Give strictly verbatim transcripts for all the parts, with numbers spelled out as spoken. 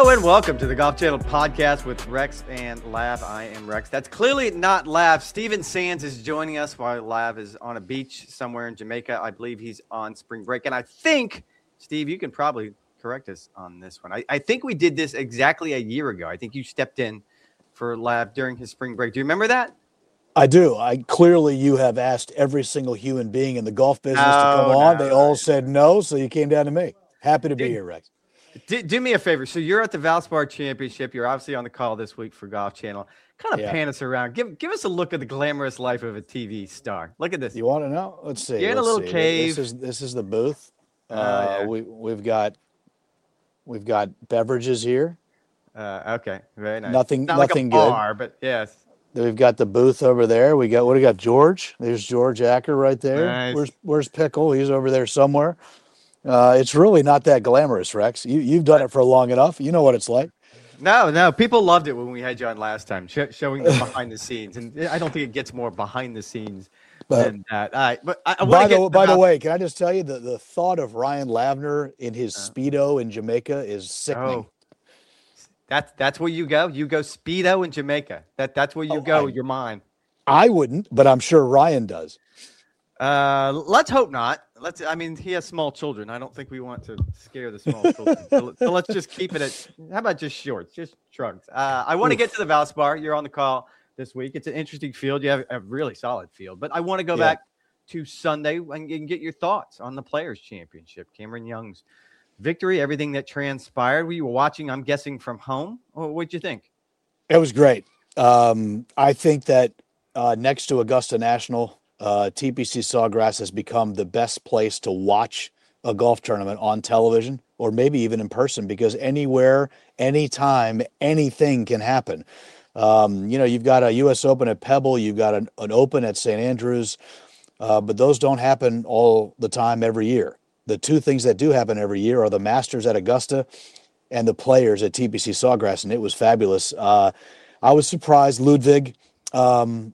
Hello and welcome to the Golf Channel podcast with Rex and Lav. I am Rex. That's clearly not Lav. Steven Sands is joining us while Lav is on a beach somewhere in Jamaica. I believe he's on spring break. And I think, Steve, you can probably correct us on this one. I, I think we did this exactly a year ago. I think you stepped in for Lav during his spring break. Do you remember that? I do. I clearly you have asked every single human being in the golf business no, to come on. No, they no. all said no, so you came down to me. Happy to be Did, here, Rex. Do, do me a favor. So you're at the Valspar Championship. You're obviously on the call this week for Golf Channel. Kind of yeah. pan us around. Give give us a look at the glamorous life of a T V star. Look at this. You want to know? Let's see. You're in Let's a little see. cave. This is this is the booth. Uh, uh, yeah. we we've got we've got beverages here. Uh, okay, very nice. Nothing Not nothing like a good. Bar, but yes. We've got the booth over there. We got what do we got? George. There's George Acker right there. Nice. Where's Where's Pickle? He's over there somewhere. Uh, it's really not that glamorous, Rex. You, you've done it for long enough. You know what it's like. No, no. People loved it when we had you on last time, sh- showing the behind the scenes. And I don't think it gets more behind the scenes but, than that. All right, but I, I by, the, by the the way, can I just tell you, the, the thought of Ryan Lavner in his uh, Speedo in Jamaica is sickening. Oh, that's, that's where you go? You go Speedo in Jamaica. That That's where you oh, go, I, your mind. I wouldn't, but I'm sure Ryan does. Uh, let's hope not. Let's. I mean, he has small children. I don't think we want to scare the small children. so, so let's just keep it at. How about just shorts, just shrugs? Uh, I want to get to the Valspar. You're on the call this week. It's an interesting field. You have a really solid field, but I want to go yeah. back to Sunday and, and get your thoughts on the Players Championship. Cameron Young's victory, everything that transpired. We were watching. I'm guessing from home. What'd you think? It was great. Um, I think that uh, next to Augusta National. Uh, T P C Sawgrass has become the best place to watch a golf tournament on television or maybe even in person because anywhere, anytime, anything can happen. Um, you know, you've got a U S Open at Pebble, you've got an, an Open at Saint Andrews, uh, but those don't happen all the time every year. The two things that do happen every year are the Masters at Augusta and the Players at T P C Sawgrass, and it was fabulous. Uh, I was surprised Ludwig um,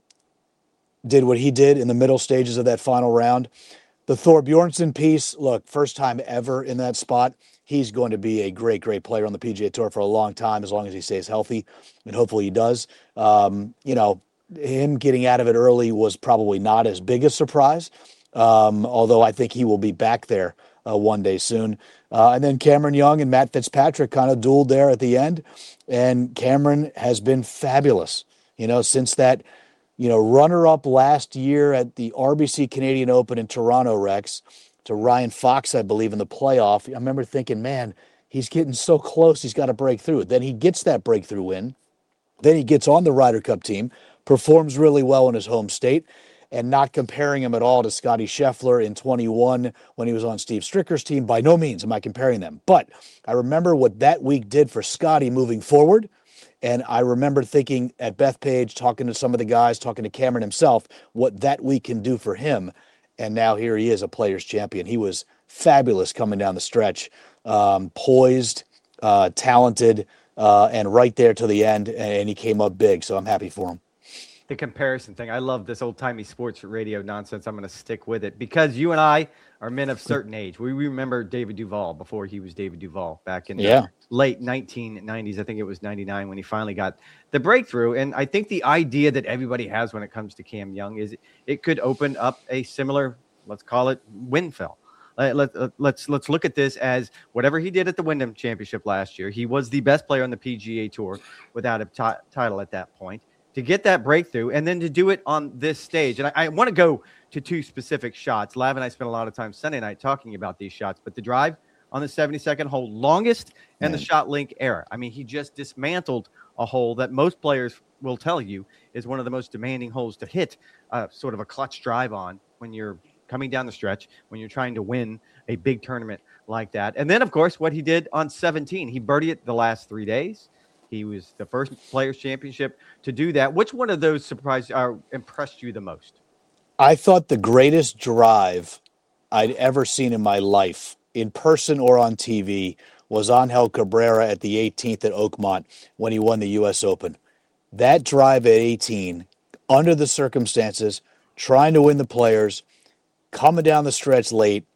did what he did in the middle stages of that final round. The Thor Bjornsson piece, look, first time ever in that spot. He's going to be a great, great player on the P G A Tour for a long time, as long as he stays healthy, and hopefully he does. Um, you know, him getting out of it early was probably not as big a surprise, um, although I think he will be back there uh, one day soon. Uh, and then Cameron Young and Matt Fitzpatrick kind of dueled there at the end, and Cameron has been fabulous, you know, since that You know, runner-up last year at the R B C Canadian Open in Toronto, Rex, to Ryan Fox, I believe, in the playoff. I remember thinking, man, he's getting so close, he's got to break through. Then he gets that breakthrough win. Then he gets on the Ryder Cup team, performs really well in his home state, and not comparing him at all to Scotty Scheffler in twenty-one when he was on Steve Stricker's team. By no means am I comparing them. But I remember what that week did for Scotty moving forward. And I remember thinking at Bethpage, talking to some of the guys, talking to Cameron himself, what that week can do for him. And now here he is, a Players champion. He was fabulous coming down the stretch, um, poised, uh, talented, uh, and right there to the end. And he came up big. So I'm happy for him. The comparison thing. I love this old-timey sports radio nonsense. I'm going to stick with it because you and I are men of certain age. We remember David Duval before he was David Duval back in the yeah. late nineteen nineties. I think it was ninety-nine when he finally got the breakthrough. And I think the idea that everybody has when it comes to Cam Young is it could open up a similar, let's call it, windfall. Uh, let, uh, let's let's look at this as whatever he did at the Wyndham Championship last year. He was the best player on the P G A Tour without a t- title at that point. To get that breakthrough and then to do it on this stage. And I, I want to go to two specific shots. Lav and I spent a lot of time Sunday night talking about these shots, but the drive on the seventy-second hole, longest, and Man. the shot link error. I mean, he just dismantled a hole that most players will tell you is one of the most demanding holes to hit uh, sort of a clutch drive on when you're coming down the stretch, when you're trying to win a big tournament like that. And then, of course, what he did on seventeen, he birdied it the last three days. He was the first Players Championship to do that. Which one of those surprised or impressed you the most? I thought the greatest drive I'd ever seen in my life, in person or on T V, was Angel Cabrera at the eighteenth at Oakmont when he won the U S Open. That drive at eighteen, under the circumstances, trying to win the Players, coming down the stretch late,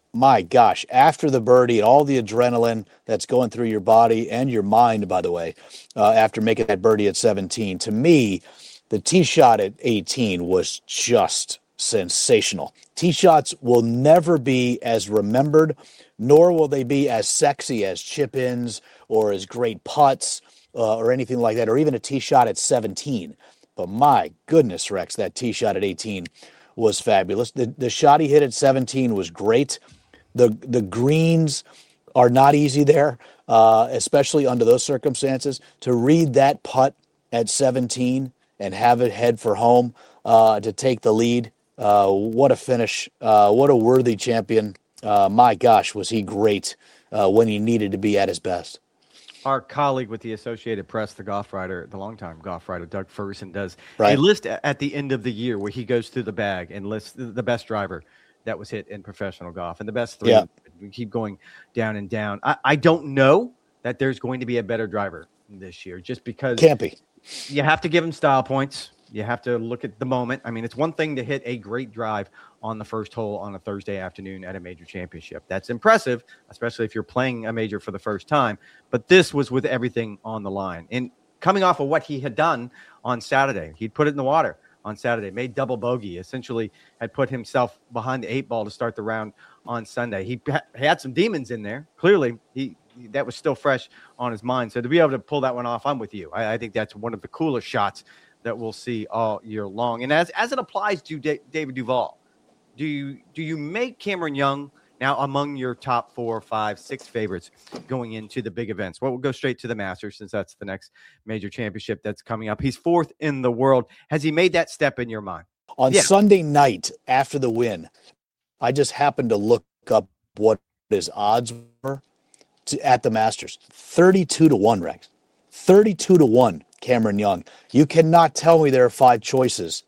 my gosh, after the birdie and all the adrenaline that's going through your body and your mind, by the way, uh, after making that birdie at seventeen, to me, the tee shot at eighteen was just sensational. Tee shots will never be as remembered, nor will they be as sexy as chip-ins or as great putts uh, or anything like that, or even a tee shot at seventeen. But my goodness, Rex, that tee shot at eighteen was fabulous. The, the shot he hit at seventeen was great. The the greens are not easy there, uh, especially under those circumstances. To read that putt at seventeen and have it head for home uh, to take the lead, uh, what a finish. Uh, what a worthy champion. Uh, my gosh, was he great uh, when he needed to be at his best. Our colleague with the Associated Press, the golf writer, the longtime golf writer, Doug Ferguson, does Right. a list at the end of the year where he goes through the bag and lists the best driver that was hit in professional golf and the best three. Yeah. We keep going down and down. I, I don't know that there's going to be a better driver this year just because Can't be. you have to give him style points. You have to look at the moment. I mean, it's one thing to hit a great drive on the first hole on a Thursday afternoon at a major championship. That's impressive, especially if you're playing a major for the first time. But this was with everything on the line. And coming off of what he had done on Saturday, he'd put it in the water on Saturday, made double bogey, essentially had put himself behind the eight ball to start the round on Sunday. He had some demons in there. Clearly, he that was still fresh on his mind. So to be able to pull that one off, I'm with you. I, I think that's one of the coolest shots that we'll see all year long. And as as it applies to D- David Duval, do you do you make Cameron Young now among your top four, five, six favorites going into the big events? Well, we'll go straight to the Masters since that's the next major championship that's coming up. He's fourth in the world. Has he made that step in your mind? On Yeah. Sunday night after the win, I just happened to look up what his odds were to, at the Masters. thirty-two to one, Rex. thirty-two to one, Cameron Young. You cannot tell me there are five choices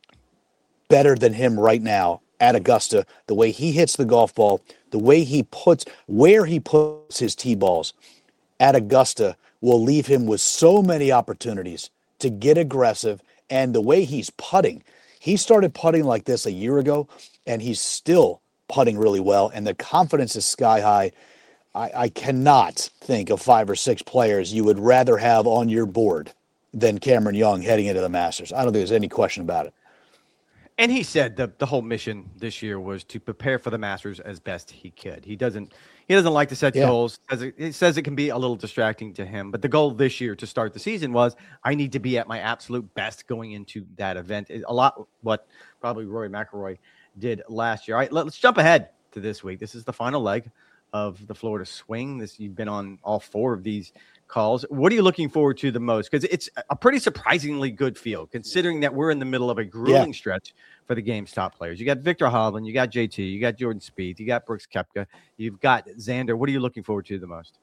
better than him right now at Augusta. The way he hits the golf ball, the way he puts, where he puts his tee balls at Augusta will leave him with so many opportunities to get aggressive. And the way he's putting, he started putting like this a year ago, and he's still putting really well. And the confidence is sky high. I, I cannot think of five or six players you would rather have on your board than Cameron Young heading into the Masters. I don't think there's any question about it. And he said the the whole mission this year was to prepare for the Masters as best he could. He doesn't he doesn't like to set Yeah. goals. As it, he says it can be a little distracting to him. But the goal this year to start the season was I need to be at my absolute best going into that event. It- A lot what probably Rory McIlroy did last year. All right, let, let's jump ahead to this week. This is the final leg of the Florida Swing. This you've been on all four of these calls. What are you looking forward to the most? Because it's a pretty surprisingly good field, considering that we're in the middle of a grueling Yeah. stretch for the game's top players. You got Victor Hovland, you got J T, you got Jordan Spieth, you got Brooks Koepka, you've got Xander. What are you looking forward to the most?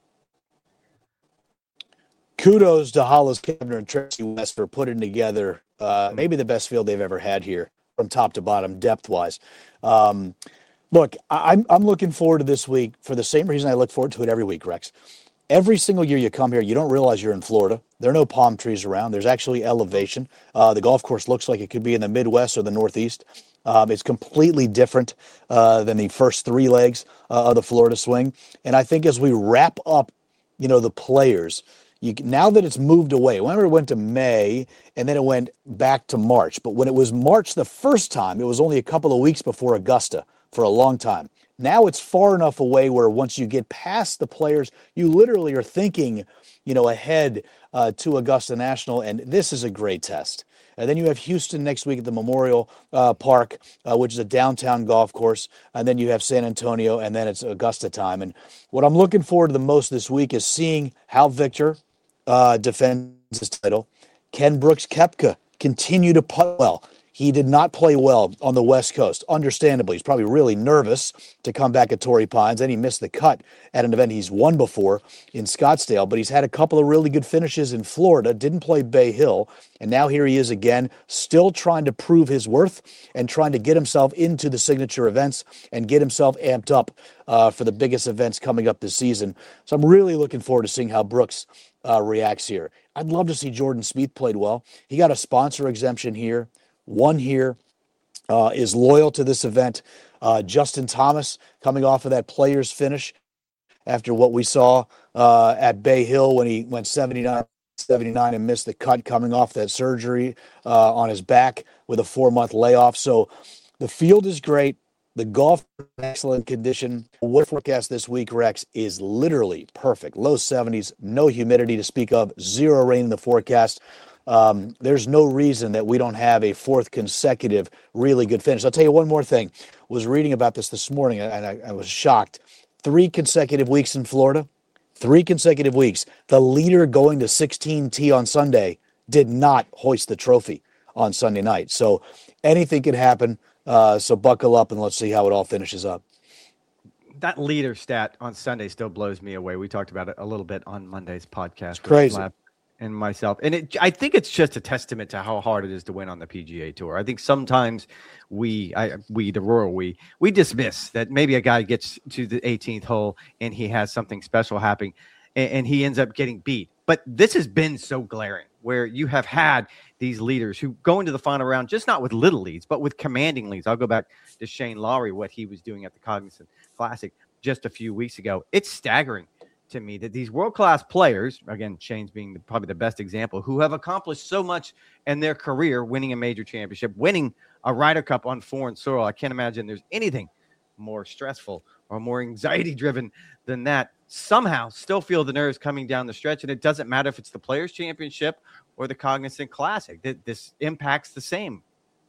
Kudos to Hollis Kepner and Tracy West for putting together uh, maybe the best field they've ever had here from top to bottom, depth-wise. Um, look, I, I'm I'm looking forward to this week for the same reason I look forward to it every week, Rex. Every single year you come here, you don't realize you're in Florida. There are no palm trees around. There's actually elevation. Uh, the golf course looks like it could be in the Midwest or the Northeast. Um, it's completely different uh, than the first three legs uh, of the Florida Swing. And I think as we wrap up, you know, the players, you can- now that it's moved away, remember it went to May and then it went back to March. But when it was March the first time, it was only a couple of weeks before Augusta for a long time. Now it's far enough away where once you get past the players, you literally are thinking, you know, ahead uh, to Augusta National, and this is a great test. And then you have Houston next week at the Memorial uh, Park, uh, which is a downtown golf course. And then you have San Antonio, and then it's Augusta time. And what I'm looking forward to the most this week is seeing how Victor uh, defends his title. Can Brooks Koepka continue to putt well? He did not play well on the West Coast. Understandably, he's probably really nervous to come back at Torrey Pines. Then he missed the cut at an event he's won before in Scottsdale, but he's had a couple of really good finishes in Florida, didn't play Bay Hill, and now here he is again, still trying to prove his worth and trying to get himself into the signature events and get himself amped up uh, for the biggest events coming up this season. So I'm really looking forward to seeing how Brooks uh, reacts here. I'd love to see Jordan Spieth played well. He got a sponsor exemption here. Won here, uh, is loyal to this event. Uh, Justin Thomas coming off of that player's finish after what we saw uh, at Bay Hill when he went seventy-nine seventy-nine and missed the cut coming off that surgery uh, on his back with a four-month layoff. So the field is great. The golf is in excellent condition. Weather forecast this week, Rex, is literally perfect. Low seventies, no humidity to speak of, zero rain in the forecast. Um, there's no reason that we don't have a fourth consecutive really good finish. I'll tell you one more thing. Was reading about this this morning, and I, I was shocked. Three consecutive weeks in Florida, three consecutive weeks. The leader going to sixteen T on Sunday did not hoist the trophy on Sunday night. So anything could happen. Uh, so buckle up and let's see how it all finishes up. That leader stat on Sunday still blows me away. We talked about it a little bit on Monday's podcast. It's crazy. And myself. And it, I think it's just a testament to how hard it is to win on the P G A Tour. I think sometimes we, I, we, the royal we, we dismiss that maybe a guy gets to the eighteenth hole and he has something special happening and, and he ends up getting beat. But this has been so glaring where you have had these leaders who go into the final round, just not with little leads, but with commanding leads. I'll go back to Shane Lowry, what he was doing at the Cognizant Classic just a few weeks ago. It's staggering to me that these world-class players, again, Shane's being the, probably the best example, who have accomplished so much in their career, winning a major championship, winning a Ryder Cup on foreign soil. I can't imagine there's anything more stressful or more anxiety-driven than that. Somehow still feel the nerves coming down the stretch, and it doesn't matter if it's the Players' Championship or the Cognizant Classic. This impacts the same.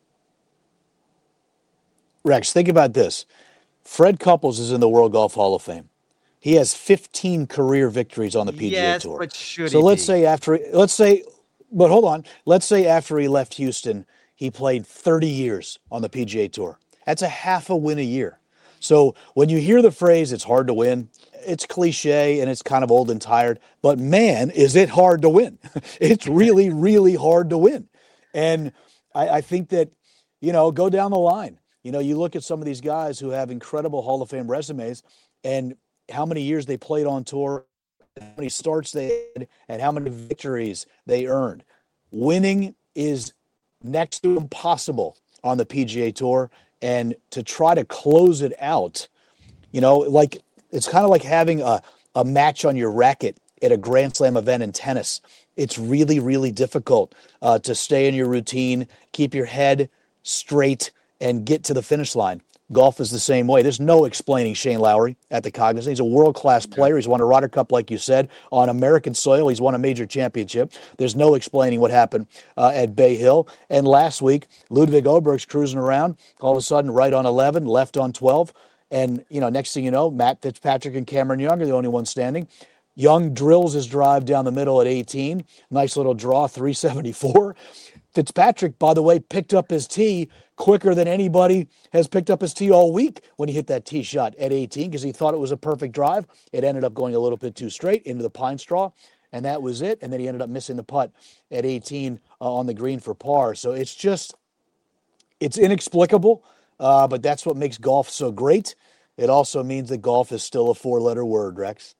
Rex, think about this. Fred Couples is in the World Golf Hall of Fame. He has fifteen career victories on the P G A yes, Tour. But should so he let's be? say after, let's say, but hold on. Let's say after he left Houston, he played thirty years on the P G A Tour. That's a half a win a year. So when you hear the phrase, it's hard to win, it's cliche and it's kind of old and tired, but man, is it hard to win. It's really, really hard to win. And I, I think that, you know, go down the line. You know, you look at some of these guys who have incredible Hall of Fame resumes and how many years they played on tour, how many starts they had, and how many victories they earned. Winning is next to impossible on the P G A Tour, and to try to close it out, you know, like it's kind of like having a, a match on your racket at a Grand Slam event in tennis. It's really, really difficult uh, to stay in your routine, keep your head straight, and get to the finish line. Golf is the same way. There's no explaining Shane Lowry at the Cognizant. He's a world-class player. He's won a Ryder Cup, like you said, on American soil. He's won a major championship. There's no explaining what happened uh, at Bay Hill. And last week, Ludwig Oberg's cruising around, all of a sudden right on eleven, left on twelve. And, you know, next thing you know, Matt Fitzpatrick and Cameron Young are the only ones standing. Young drills his drive down the middle at eighteen. Nice little draw, three seventy-four. Fitzpatrick, by the way, picked up his tee quicker than anybody has picked up his tee all week when he hit that tee shot at eighteen because he thought it was a perfect drive. It ended up going a little bit too straight into the pine straw, and that was it. And then he ended up missing the putt at eighteen uh, on the green for par. So it's just, it's inexplicable, uh, but that's what makes golf so great. It also means that golf is still a four-letter word, Rex.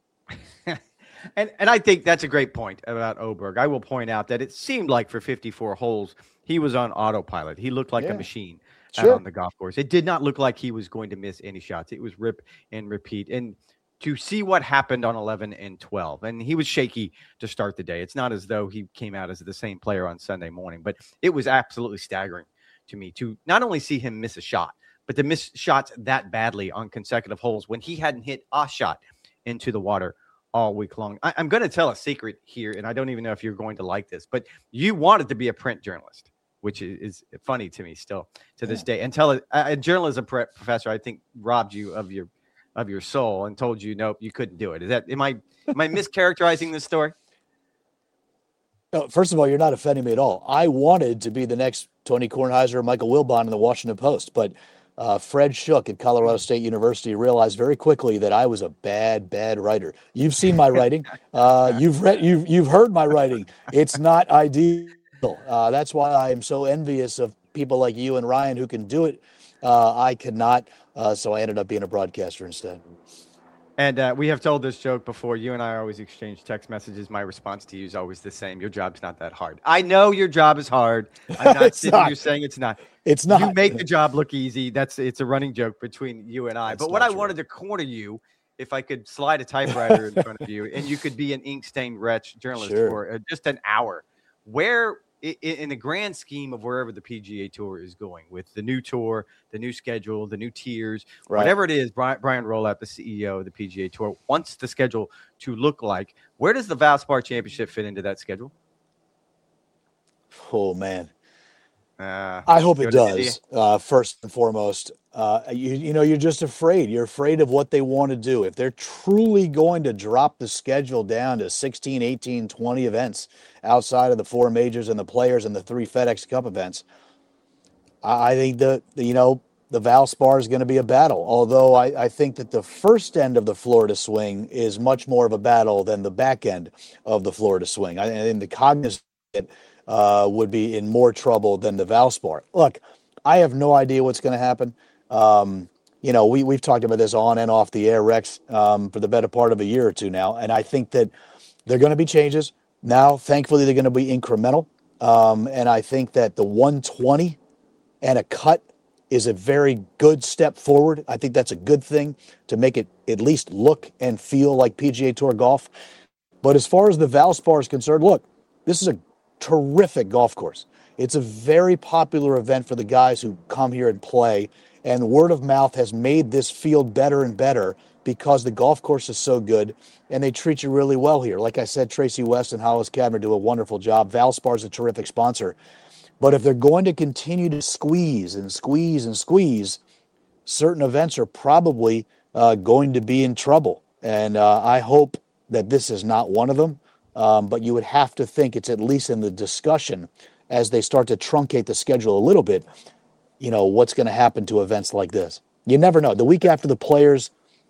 And and I think that's a great point about Oberg. I will point out that it seemed like for fifty-four holes, he was on autopilot. He looked like yeah. a machine sure. out on the golf course. It did not look like he was going to miss any shots. It was rip and repeat. And to see what happened on eleven and twelve, and he was shaky to start the day. It's not as though he came out as the same player on Sunday morning, but it was absolutely staggering to me to not only see him miss a shot, but to miss shots that badly on consecutive holes when he hadn't hit a shot into the water all week long. I, I'm going to tell a secret here, and I don't even know if you're going to like this, but you wanted to be a print journalist, which is, is funny to me still to this yeah. day. And tell a, a journalism professor, I think, robbed you of your of your soul and told you, nope, you couldn't do it. Is that am I am I mischaracterizing this story? No, first of all, you're not offending me at all. I wanted to be the next Tony Kornheiser or Michael Wilbon in the Washington Post, but Uh, Fred Shook at Colorado State University realized very quickly that I was a bad, bad writer. You've seen my writing. Uh, you've read, you've you've heard my writing. It's not ideal. Uh, that's why I am so envious of people like you and Ryan who can do it. Uh, I cannot, uh, so I ended up being a broadcaster instead. And uh, we have told this joke before. You and I always exchange text messages. My response to you is always the same. Your job's not that hard. I know your job is hard. I'm not It's sitting not. here saying it's not. It's You not. make the job look easy. That's it's a running joke between you and I. That's But what not I true. wanted to corner you, if I could slide a typewriter in front of you, and you could be an ink stained wretch journalist Sure. for uh, just an hour, where i- i- in the grand scheme of wherever the P G A Tour is going with the new tour, the new schedule, the new tiers, Right. whatever it is, Brian, Brian Rowlett, the C E O of the P G A Tour, wants the schedule to look like. Where does the Valspar Championship fit into that schedule? Oh man. Uh, I hope you it have an idea? does. Uh, first and foremost, uh, you you know you're just afraid. You're afraid of what they want to do. If they're truly going to drop the schedule down to sixteen, eighteen, twenty events outside of the four majors and the players and the three FedEx Cup events, I, I think that you know the Valspar is going to be a battle. Although I, I think that the first end of the Florida swing is much more of a battle than the back end of the Florida swing. I think the Cognizant uh, would be in more trouble than the Valspar. Look, I have no idea what's going to happen. Um, you know, we, we've talked about this on and off the air, Rex, um, for the better part of a year or two now. And I think that there are going to be changes. Now, thankfully, they're going to be incremental. Um, and I think that the one twenty and a cut is a very good step forward. I think that's a good thing to make it at least look and feel like P G A Tour golf. But as far as the Valspar is concerned, look, this is a terrific golf course. It's a very popular event for the guys who come here and play, and word of mouth has made this field better and better because the golf course is so good and they treat you really well here. Like I said, Tracy West and Hollis Cadner do a wonderful job. Valspar is a terrific sponsor. But if they're going to continue to squeeze and squeeze and squeeze, certain events are probably uh, going to be in trouble. And uh, I hope that this is not one of them. Um, but you would have to think it's at least in the discussion as they start to truncate the schedule a little bit, you know, what's going to happen to events like this. You never know. The week after the Players,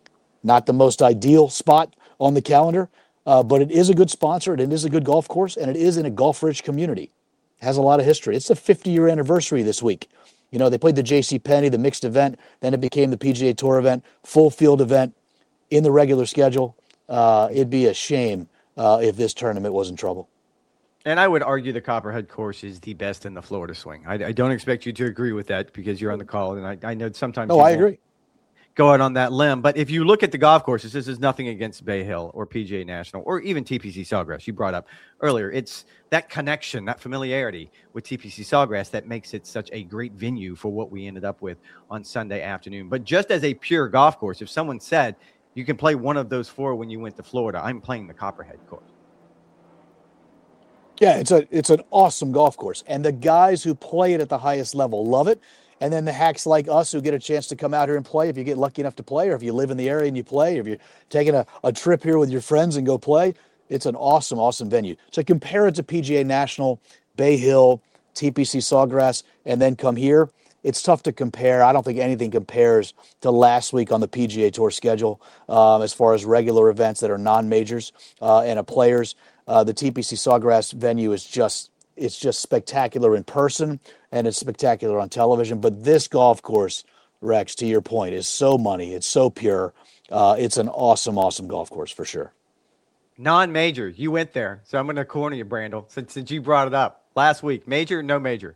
not the most ideal spot on the calendar, uh, but it is a good sponsor, and it is a good golf course, and it is in a golf-rich community. It has a lot of history. It's the fifty-year anniversary this week. You know, they played the J C Penney, the mixed event, then it became the P G A Tour event, full field event in the regular schedule. Uh, it'd be a shame uh, if this tournament was in trouble. And I would argue the Copperhead course is the best in the Florida swing. I, I don't expect you to agree with that because you're on the call, and I, I know sometimes No, you I won't agree. go out on that limb. But if you look at the golf courses, this is nothing against Bay Hill or P G A National or even T P C Sawgrass. You brought up earlier. It's that connection, that familiarity with T P C Sawgrass that makes it such a great venue for what we ended up with on Sunday afternoon. But just as a pure golf course, if someone said you can play one of those four when you went to Florida, I'm playing the Copperhead course. Yeah, it's a it's an awesome golf course, and the guys who play it at the highest level love it. And then the hacks like us who get a chance to come out here and play, if you get lucky enough to play, or if you live in the area and you play, or if you're taking a, a trip here with your friends and go play, it's an awesome, awesome venue. So compare it to P G A National, Bay Hill, T P C Sawgrass, and then come here. It's tough to compare. I don't think anything compares to last week on the P G A Tour schedule um, as far as regular events that are non-majors uh, and a players. Uh, the T P C Sawgrass venue is just it's just spectacular in person and it's spectacular on television. But this golf course, Rex, to your point, is so money. It's so pure. Uh, it's an awesome, awesome golf course for sure. Non-major, you went there, so I'm going to corner you, Brandel, since, since you brought it up last week. Major, no major.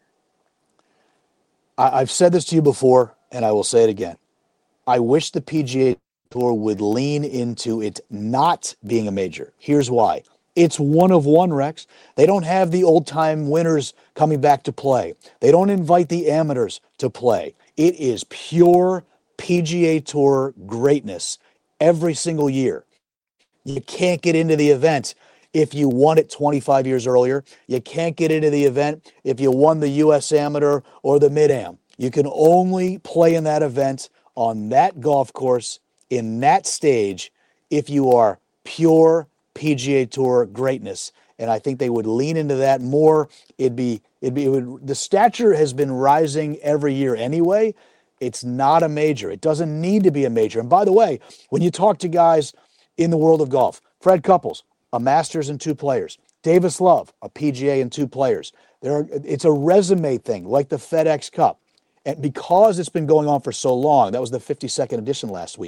I, I've said this to you before, and I will say it again. I wish the P G A Tour would lean into it not being a major. Here's why. It's one of one, Rex. They don't have the old-time winners coming back to play. They don't invite the amateurs to play. It is pure P G A Tour greatness every single year. You can't get into the event if you won it twenty-five years earlier. You can't get into the event if you won the U S Amateur or the Mid-Am. You can only play in that event on that golf course in that stage if you are pure P G A Tour greatness. And I think they would lean into that more. It'd be, it'd be, it would, the stature has been rising every year anyway. It's not a major. It doesn't need to be a major. And by the way, when you talk to guys in the world of golf, Fred Couples, a Masters and two players. Davis Love, a P G A and two players. There are, it's a resume thing, like the FedEx Cup. And because it's been going on for so long, that was the fifty-second edition last week,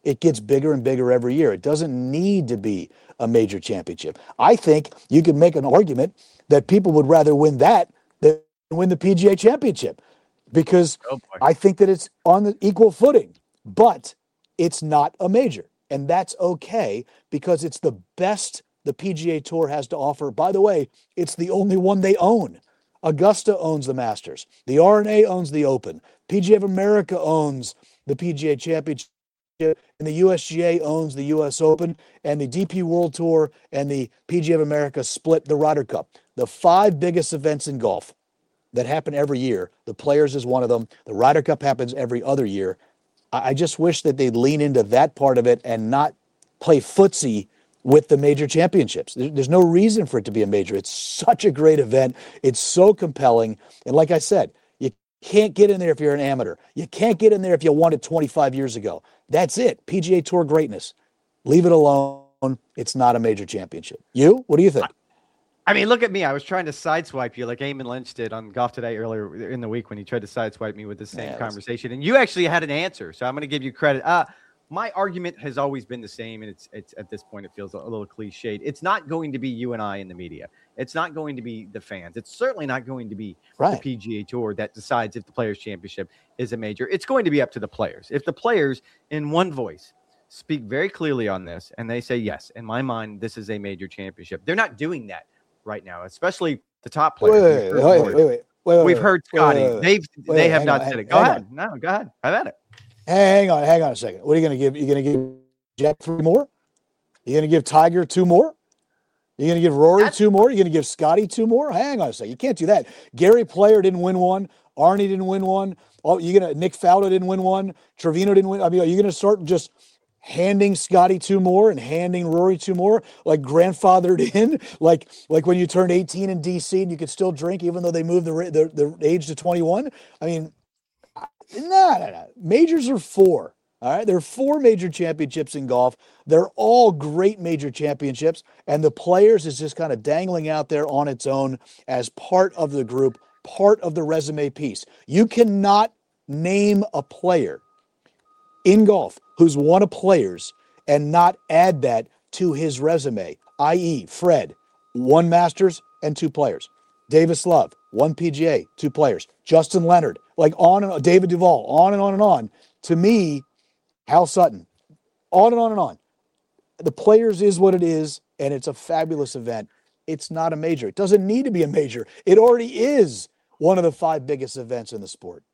It gets bigger and bigger every year. It doesn't need to be a major championship. I think you could make an argument that people would rather win that than win the P G A Championship, because Oh, boy. I think that it's on the equal footing, but it's not a major. And that's okay, because it's the best the P G A Tour has to offer. By the way, it's the only one they own. Augusta owns the Masters. The R N A owns the Open. P G A of America owns the P G A Championship, and the U S G A owns the U S Open, and the D P World Tour and the P G A of America split the Ryder Cup. The five biggest events in golf that happen every year, the Players is one of them. The Ryder Cup happens every other year. I just wish that they'd lean into that part of it and not play footsie with the major championships. There's no reason for it to be a major. It's such a great event. It's so compelling. And like I said, you can't get in there if you're an amateur. You can't get in there if you won it twenty-five years ago. That's it. P G A Tour greatness. Leave it alone. It's not a major championship. You? What do you think? I mean, look at me. I was trying to sideswipe you like Eamon Lynch did on Golf Today earlier in the week when he tried to sideswipe me with the same Yeah, conversation. And you actually had an answer. So I'm going to give you credit. Uh, my argument has always been the same. And it's, it's at this point, it feels a little cliched. It's not going to be you and I in the media. It's not going to be the fans. It's certainly not going to be Right. the P G A Tour that decides if the Players Championship is a major. It's going to be up to the players. If the players in one voice speak very clearly on this and they say, yes, in my mind, this is a major championship. They're not doing that right now, especially the top Wait, players. wait, wait, wait, wait, wait, wait, We've wait, heard wait, Scotty. wait, wait, They've wait, they wait, have hang not on, said hang- it. Go hang ahead. on. No, go ahead. Have at it. Hang on, hang on a second. What are you going to give? You're going to give Jack three more? You're going to give Tiger two more? You're going to give Rory That's- two more? You're going to give Scotty two more? Hang on a second. You can't do that. Gary Player didn't win one. Arnie didn't win one. Oh, you're going to Nick Faldo didn't win one. Trevino didn't win. I mean, are you going to start just handing Scotty two more and handing Rory two more, like grandfathered in, like like when you turned eighteen in D C and you could still drink even though they moved the the, the age to twenty-one? I mean, no, no, no. Majors are four. All right. There are four major championships in golf. They're all great major championships. And the Players is just kind of dangling out there on its own as part of the group, part of the resume piece. You cannot name a player in golf who's won a Players and not add that to his resume, that is. Fred, one Masters and two Players. Davis Love, one P G A, two Players. Justin Leonard, like on and on, David Duval, on and on and on. To me, Hal Sutton, on and on and on. The Players is what it is, and it's a fabulous event. It's not a major. It doesn't need to be a major. It already is one of the five biggest events in the sport.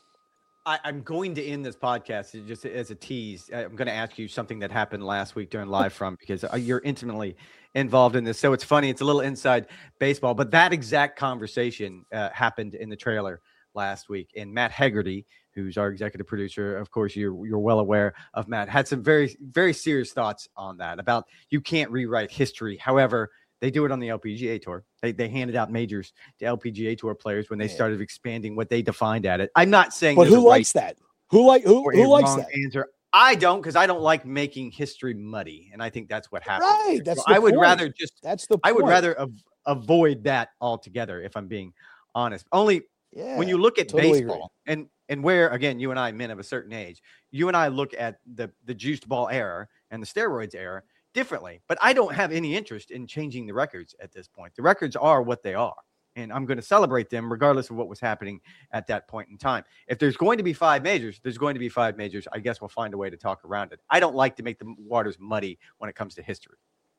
I, I'm going to end this podcast just as a tease. I'm going to ask you something that happened last week during Live From, because you're intimately involved in this. So it's funny. It's a little inside baseball, but that exact conversation uh, happened in the trailer last week. And Matt Hegarty, who's our executive producer, of course, you're you're well aware of Matt, had some very, very serious thoughts on that about you can't rewrite history. However, they do it on the L P G A Tour. They they handed out majors to L P G A Tour players when they Yeah. started expanding what they defined at it. I'm not saying But there's who a right likes that? Who like who or who a likes wrong that? answer. I don't, because I don't like making history muddy, and I think that's what happened. Right, here. that's So the I would point. rather just That's the I would point. rather av- avoid that altogether, if I'm being honest. Only Yeah, when you look at totally agree. baseball and and where, again, you and I, men of a certain age, you and I look at the the juiced ball era and the steroids era differently. But I don't have any interest in changing the records at this point. The records are what they are, and I'm going to celebrate them regardless of what was happening at that point in time. If there's going to be five majors, there's going to be five majors. I guess we'll find a way to talk around it. I don't like to make the waters muddy when it comes to history.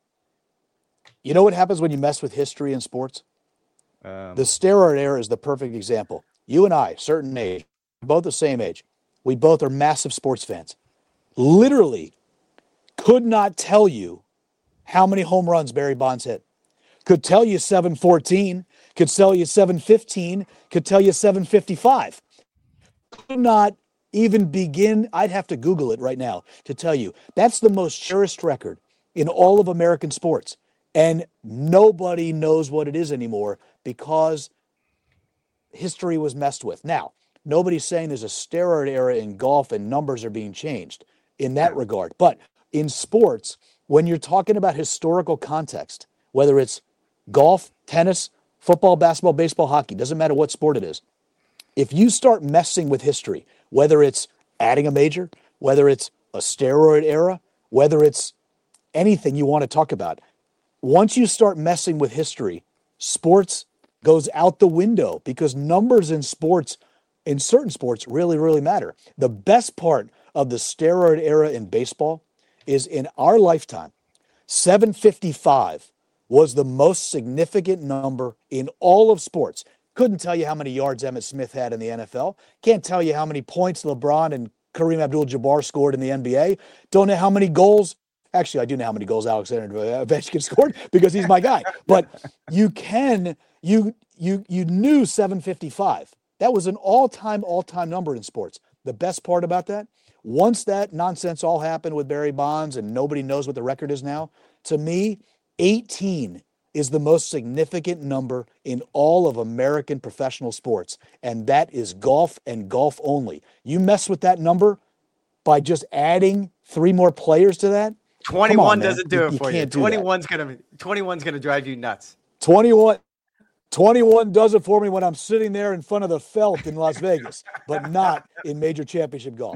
You know what happens when you mess with history in sports? Um, The steroid era is the perfect example. You and I, certain age, both the same age, we both are massive sports fans. Literally could not tell you how many home runs Barry Bonds hit. Could tell you seven fourteen, could tell you seven fifteen, could tell you seven fifty-five. Could not even begin, I'd have to Google it right now to tell you. That's the most cherished record in all of American sports. And nobody knows what it is anymore because history was messed with. Now, nobody's saying there's a steroid era in golf and numbers are being changed in that regard. But in sports, when you're talking about historical context, whether it's golf, tennis, football, basketball, baseball, hockey, doesn't matter what sport it is. If you start messing with history, whether it's adding a major, whether it's a steroid era, whether it's anything you want to talk about. Once you start messing with history, sports goes out the window because numbers in sports, in certain sports, really, really matter. The best part of the steroid era in baseball is in our lifetime, seven fifty-five was the most significant number in all of sports. Couldn't tell you how many yards Emmitt Smith had in the N F L. Can't tell you how many points LeBron and Kareem Abdul-Jabbar scored in the N B A. Don't know how many goals. Actually, I do know how many goals Alexander Ovechkin scored because he's my guy. But you can, you you you knew seven fifty-five. That was an all-time, all-time number in sports. The best part about that, once that nonsense all happened with Barry Bonds and nobody knows what the record is now, to me, eighteen is the most significant number in all of American professional sports, and that is golf and golf only. You mess with that number by just adding three more players to that, twenty-one on, doesn't do you, it for you. twenty-one's gonna twenty-one's gonna drive you nuts. twenty-one, twenty-one does it for me when I'm sitting there in front of the felt in Las Vegas, but not in major championship golf.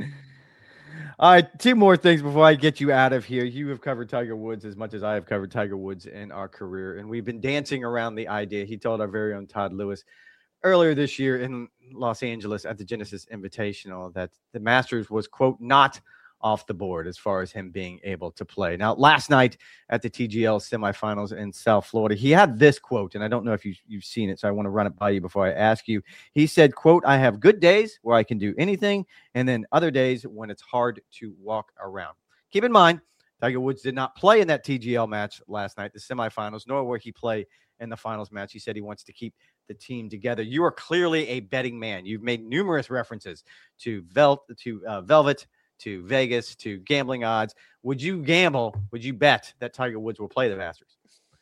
All right, two more things before I get you out of here. You have covered Tiger Woods as much as I have covered Tiger Woods in our career, and we've been dancing around the idea. He told our very own Todd Lewis earlier this year in Los Angeles at the Genesis Invitational that the Masters was, quote, not off the board as far as him being able to play. Now, last night at the T G L semifinals in South Florida, he had this quote, and I don't know if you, you've seen it, so I want to run it by you before I ask you. He said, quote, I have good days where I can do anything, and then other days when it's hard to walk around. Keep in mind, Tiger Woods did not play in that T G L match last night, the semifinals, nor will he play in the finals match. He said he wants to keep the team together. You are clearly a betting man. You've made numerous references to, Vel- to uh, Velvet, to Vegas, to gambling odds. Would you gamble, would you bet that Tiger Woods will play the Masters?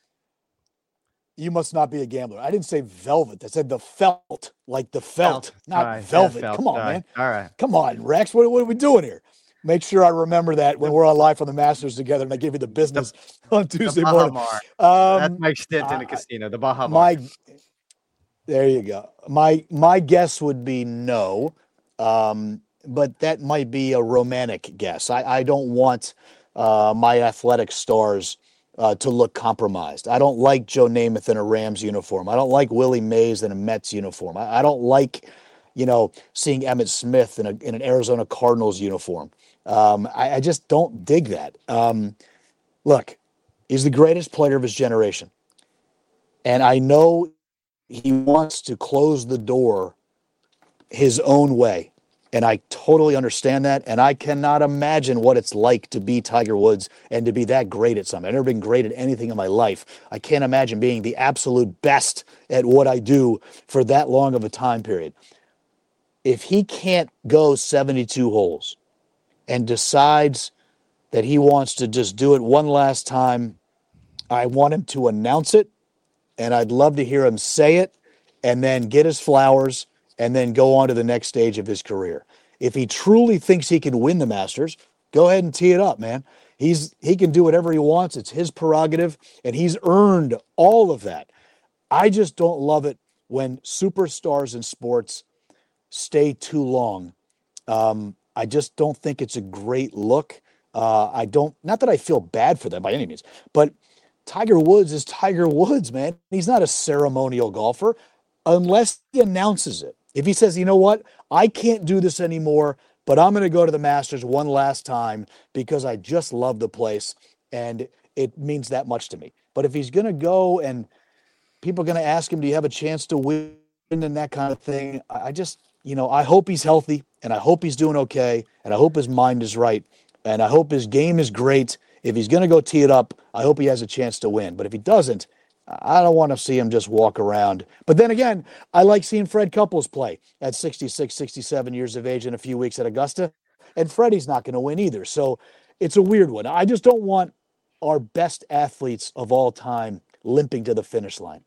You must not be a gambler. I didn't say velvet. I said the felt, like the felt, felt. not right. velvet. Yeah, felt. Come on, All man. Right. All right. Come on, Rex. What, what are we doing here? Make sure I remember that when we're on live on the Masters together and I give you the business the, on Tuesday morning. Um, That's my stint in the uh, casino, the Baja my, There you go. My, my guess would be no. Um, but that might be a romantic guess. I, I don't want uh, my athletic stars uh, to look compromised. I don't like Joe Namath in a Rams uniform. I don't like Willie Mays in a Mets uniform. I, I don't like, you know, seeing Emmitt Smith in, a, in an Arizona Cardinals uniform. Um, I, I just don't dig that. Um, look, he's the greatest player of his generation. And I know he wants to close the door his own way. And I totally understand that. And I cannot imagine what it's like to be Tiger Woods and to be that great at something. I've never been great at anything in my life. I can't imagine being the absolute best at what I do for that long of a time period. If he can't go seventy-two holes and decides that he wants to just do it one last time, I want him to announce it. And I'd love to hear him say it and then get his flowers and then go on to the next stage of his career. If he truly thinks he can win the Masters, go ahead and tee it up, man. He's he can do whatever he wants. It's his prerogative, and he's earned all of that. I just don't love it when superstars in sports stay too long. Um, I just don't think it's a great look. Uh, I don't, not that I feel bad for them by any means, but Tiger Woods is Tiger Woods, man. He's not a ceremonial golfer unless he announces it. If he says, you know what, I can't do this anymore, but I'm going to go to the Masters one last time because I just love the place and it means that much to me. But if he's going to go and people are going to ask him, do you have a chance to win and that kind of thing, I just, you know, I hope he's healthy and I hope he's doing okay and I hope his mind is right and I hope his game is great. If he's going to go tee it up, I hope he has a chance to win. But if he doesn't, I don't want to see him just walk around. But then again, I like seeing Fred Couples play at sixty-six, sixty-seven years of age in a few weeks at Augusta. And Freddie's not going to win either. So it's a weird one. I just don't want our best athletes of all time limping to the finish line.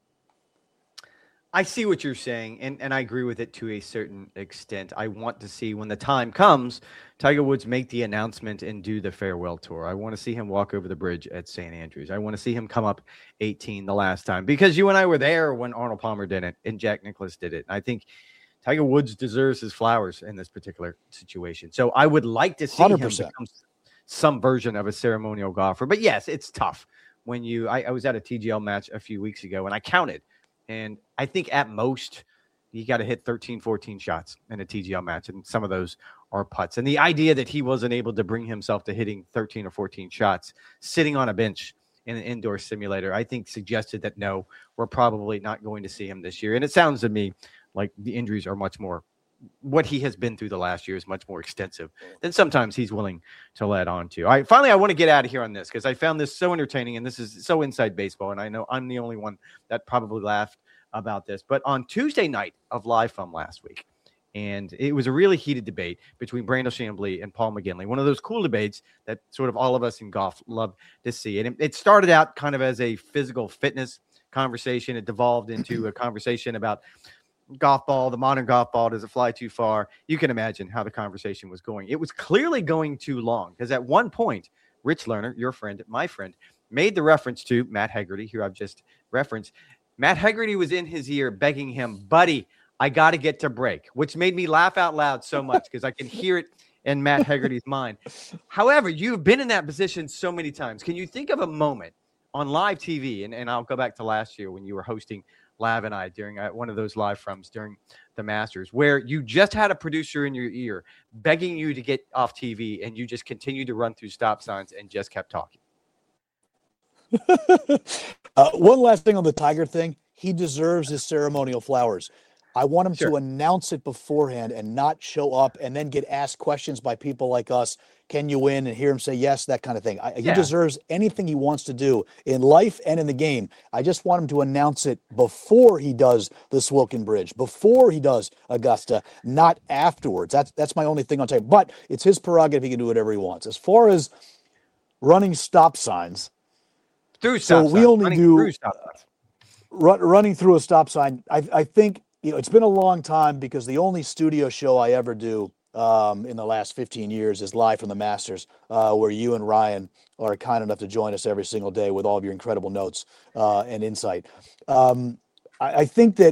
I see what you're saying, and, and I agree with it to a certain extent. I want to see when the time comes, Tiger Woods make the announcement and do the farewell tour. I want to see him walk over the bridge at Saint Andrews. I want to see him come up eighteen the last time, because you and I were there when Arnold Palmer did it and Jack Nicklaus did it. I think Tiger Woods deserves his flowers in this particular situation. So I would like to see one hundred him percent. become some version of a ceremonial golfer. But yes, it's tough when you, I, I was at a T G L match a few weeks ago and I counted, and I think at most you got to hit thirteen, fourteen shots in a T G L match. And some of those are putts. And the idea that he wasn't able to bring himself to hitting thirteen or fourteen shots sitting on a bench in an indoor simulator, I think suggested that no, we're probably not going to see him this year. And it sounds to me like the injuries are much more, what he has been through the last year is much more extensive than sometimes he's willing to let on to. All right, finally, I want to get out of here on this because I found this so entertaining, and this is so inside baseball, and I know I'm the only one that probably laughed about this. But on Tuesday night of Live from last week, and it was a really heated debate between Brandel Chambly and Paul McGinley, one of those cool debates that sort of all of us in golf love to see. And it, it started out kind of as a physical fitness conversation. It devolved into a conversation about golf ball, the modern golf ball, does it fly too far? You can imagine how the conversation was going. It was clearly going too long because at one point, Rich Lerner, your friend, my friend, made the reference to Matt Hegarty, who I've just referenced. Matt Hegarty was in his ear begging him, buddy, I got to get to break, which made me laugh out loud so much because I can hear it in Matt Hegarty's mind. However, you've been in that position so many times. Can you think of a moment on live T V, and, and I'll go back to last year when you were hosting Lav and I during uh, one of those live froms during the Masters, where you just had a producer in your ear begging you to get off T V and you just continued to run through stop signs and just kept talking? uh, one last thing on the Tiger thing. He deserves his ceremonial flowers. I want him Sure. to announce it beforehand and not show up and then get asked questions by people like us. Can you win? And hear him say yes, that kind of thing. I, Yeah. He deserves anything he wants to do in life and in the game. I just want him to announce it before he does the Swilken Bridge, before he does Augusta, not afterwards. That's that's my only thing on tape. But it's his prerogative. He can do whatever he wants. As far as running stop signs, Through so stop we signs, only running do through stop signs. run, running through a stop sign. I, I think, you know, it's been a long time because the only studio show I ever do um, in the last fifteen years is Live from the Masters, uh, where you and Ryan are kind enough to join us every single day with all of your incredible notes uh, and insight. Um, I, I think that,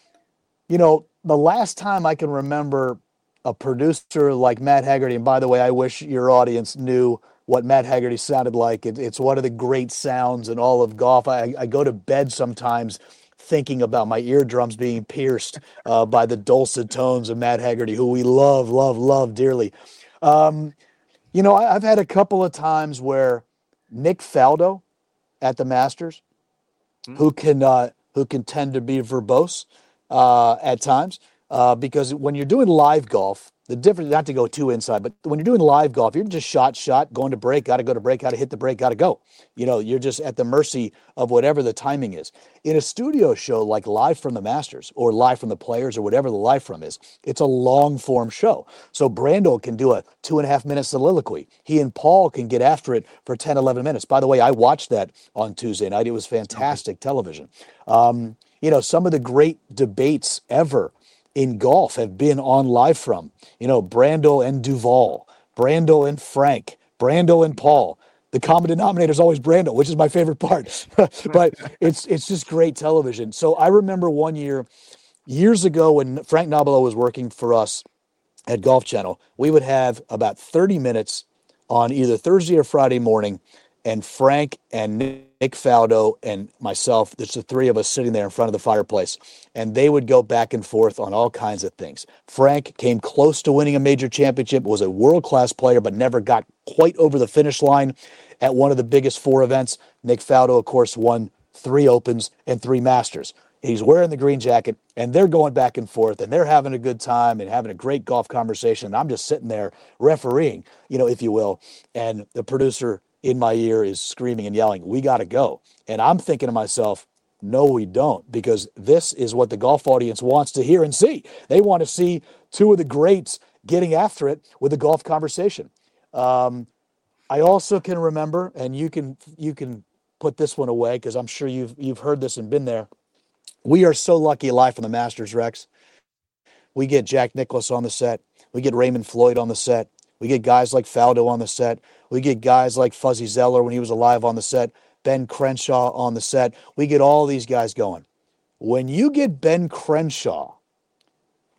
you know, the last time I can remember a producer like Matt Hegarty, and by the way, I wish your audience knew what Matt Hegarty sounded like. It, it's one of the great sounds in all of golf. I, I go to bed sometimes thinking about my eardrums being pierced uh, by the dulcet tones of Matt Hegarty, who we love, love, love dearly. Um, you know, I, I've had a couple of times where Nick Faldo at the Masters, Hmm. who can uh, who can tend to be verbose uh, at times, uh, because when you're doing live golf, the difference, not to go too inside, but when you're doing live golf, you're just shot, shot, going to break, got to go to break, got to hit the break, got to go. You know, you're just at the mercy of whatever the timing is. In a studio show like Live from the Masters or Live from the Players or whatever the live from is, it's a long form show. So Brandel can do a two and a half minute soliloquy. He and Paul can get after it for ten, eleven minutes. By the way, I watched that on Tuesday night. It was fantastic television. Um, you know, some of the great debates ever in golf have been on Live from, you know, Brandel and Duval, Brandel and Frank, Brandel and Paul. The common denominator is always Brandel, which is my favorite part. But it's it's just great television. So I remember one year, years ago, when Frank Nobilo was working for us at Golf Channel, we would have about thirty minutes on either Thursday or Friday morning, and Frank and Nick Faldo and myself, there's the three of us sitting there in front of the fireplace, and they would go back and forth on all kinds of things. Frank came close to winning a major championship, was a world-class player, but never got quite over the finish line at one of the biggest four events. Nick Faldo, of course, won three Opens and three Masters. He's wearing the green jacket, and they're going back and forth, and they're having a good time and having a great golf conversation. And I'm just sitting there refereeing, you know, if you will, and the producer in my ear is screaming and yelling, "We got to go." And I'm thinking to myself, no, we don't, because this is what the golf audience wants to hear and see. They want to see two of the greats getting after it with a golf conversation. Um, I also can remember, and you can you can put this one away because I'm sure you've you've heard this and been there. We are so lucky Live from the Masters, Rex. We get Jack Nicklaus on the set. We get Raymond Floyd on the set. We get guys like Faldo on the set. We get guys like Fuzzy Zeller when he was alive on the set. Ben Crenshaw on the set. We get all these guys going. When you get Ben Crenshaw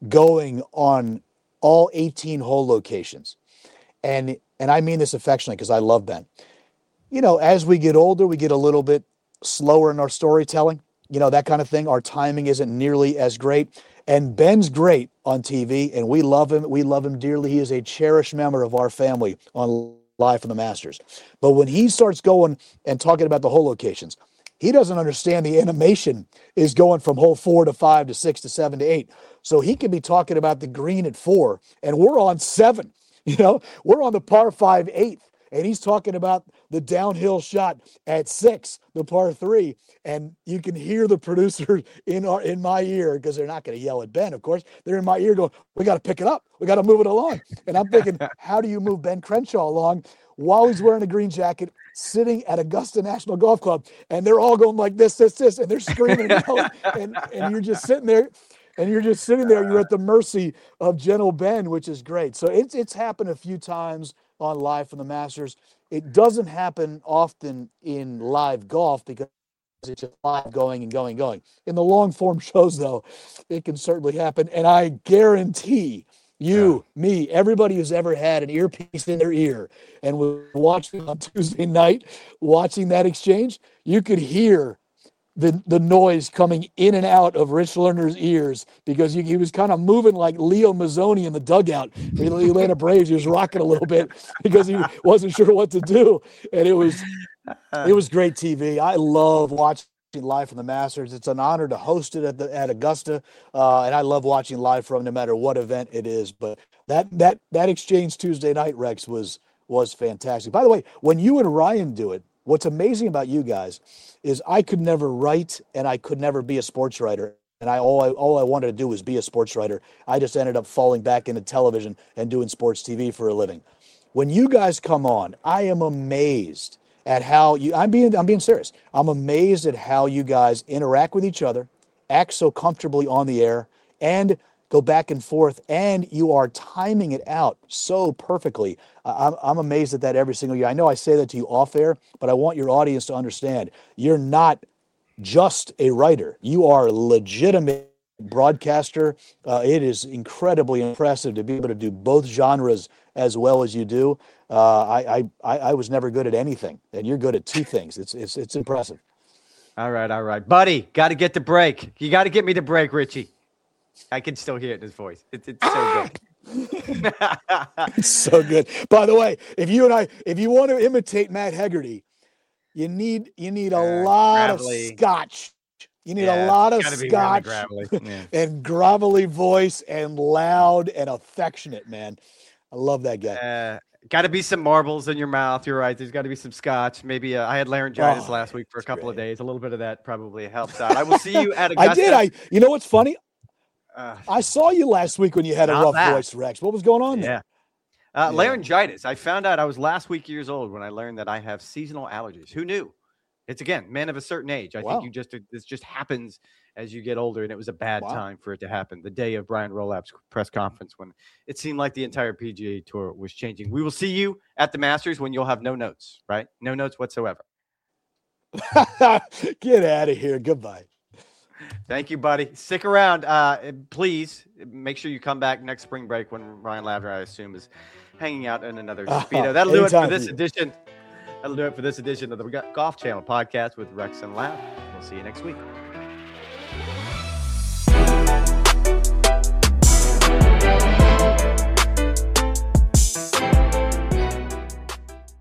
going on all eighteen hole locations. And and I mean this affectionately because I love Ben. You know, as we get older, we get a little bit slower in our storytelling, you know, that kind of thing. Our timing isn't nearly as great. And Ben's great on T V, and we love him. We love him dearly. He is a cherished member of our family on Live from the Masters. But when he starts going and talking about the hole locations, he doesn't understand the animation is going from hole four to five to six to seven to eight. So he could be talking about the green at four, and we're on seven. You know, we're on the par five eighth, and he's talking about the downhill shot at six, the par three, and you can hear the producer in our in my ear, because they're not going to yell at Ben, of course. They're in my ear going, we got to pick it up. We got to move it along. And I'm thinking, how do you move Ben Crenshaw along while he's wearing a green jacket, sitting at Augusta National Golf Club, and they're all going like this, this, this, and they're screaming and yelling, and, and you're just sitting there, and you're just sitting there. You're at the mercy of gentle Ben, which is great. So it's it's happened a few times on Live from the Masters. It doesn't happen often in live golf because it's just live going and going and going. In the long form shows, though, it can certainly happen. And I guarantee you, yeah. me, everybody who's ever had an earpiece in their ear and was watching on Tuesday night, watching that exchange, you could hear the the noise coming in and out of Rich Lerner's ears because he, he was kind of moving like Leo Mazzoni in the dugout for the Atlanta Braves. He was rocking a little bit because he wasn't sure what to do. And it was it was great T V. I love watching Live from the Masters. It's an honor to host it at the at Augusta, uh, and I love watching live from no matter what event it is. But that that that exchange Tuesday night, Rex, was was fantastic. By the way, when you and Ryan do it, what's amazing about you guys is I could never write and I could never be a sports writer. And I all I all I wanted to do was be a sports writer. I just ended up falling back into television and doing sports T V for a living. When you guys come on, I am amazed at how you I'm being I'm being serious. I'm amazed at how you guys interact with each other, act so comfortably on the air, and go back and forth, and you are timing it out so perfectly. I'm, I'm amazed at that every single year. I know I say that to you off air, but I want your audience to understand you're not just a writer. You are a legitimate broadcaster. Uh, it is incredibly impressive to be able to do both genres as well as you do. Uh, I, I I was never good at anything, and you're good at two things. It's it's it's impressive. All right, all right, buddy. Got to get the break. You got to get me the break, Richie. I can still hear it in his voice. It's, it's so good. It's so good. By the way, if you and I, if you want to imitate Matt Hegarty, you need you need a uh, lot gravelly. of scotch. You need yeah, a lot of scotch really yeah. and gravelly voice and loud and affectionate, man. I love that guy. Uh, got to be some marbles in your mouth. You're right. There's got to be some scotch. Maybe uh, I had laryngitis oh, last week for a couple great. of days. A little bit of that probably helps out. I will see you at Augusta. I did. I. You know what's funny? Uh, I saw you last week when you had a rough that. voice, Rex. What was going on there? Yeah. Uh, yeah. Laryngitis. I found out I was last week years old when I learned that I have seasonal allergies. Who knew? It's, again, men of a certain age. I wow. think you just this just happens as you get older, and it was a bad wow. time for it to happen. The day of Brian Rolap's press conference when it seemed like the entire P G A Tour was changing. We will see you at the Masters when you'll have no notes, right? No notes whatsoever. Get out of here. Goodbye. Thank you, buddy. Stick around. Uh, please make sure you come back next spring break when Ryan Lavner, I assume, is hanging out in another Speedo. Uh, That'll do it for this edition. That'll do it for this edition of the Golf Channel podcast with Rex and Lav. We'll see you next week.